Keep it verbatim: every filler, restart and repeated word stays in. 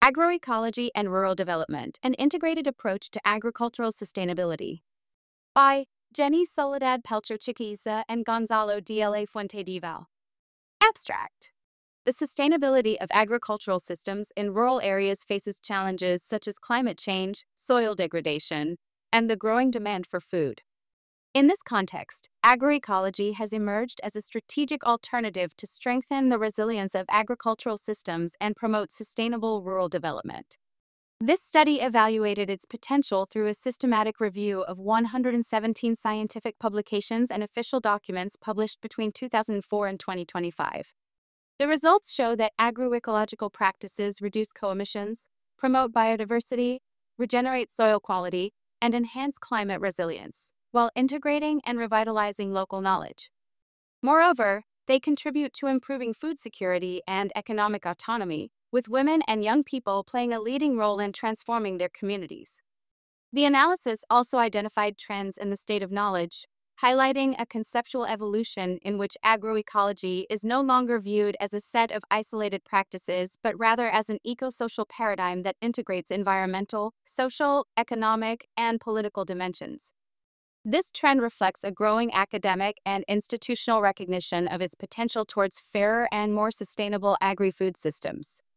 Agroecology and Rural Development, an Integrated Approach to Agricultural Sustainability. By Jenny Soledad Pelcher Chiquiza and Gonzalo D L A Fuentedival. Abstract. The sustainability of agricultural systems in rural areas faces challenges such as climate change, soil degradation, and the growing demand for food. In this context, agroecology has emerged as a strategic alternative to strengthen the resilience of agricultural systems and promote sustainable rural development. This study evaluated its potential through a systematic review of one hundred seventeen scientific publications and official documents published between two thousand four and twenty twenty-five. The results show that agroecological practices reduce co-emissions, promote biodiversity, regenerate soil quality, and enhance climate resilience, while integrating and revitalizing local knowledge. Moreover, they contribute to improving food security and economic autonomy, with women and young people playing a leading role in transforming their communities. The analysis also identified trends in the state of knowledge, highlighting a conceptual evolution in which agroecology is no longer viewed as a set of isolated practices, but rather as an eco-social paradigm that integrates environmental, social, economic, and political dimensions. This trend reflects a growing academic and institutional recognition of its potential towards fairer and more sustainable agri-food systems.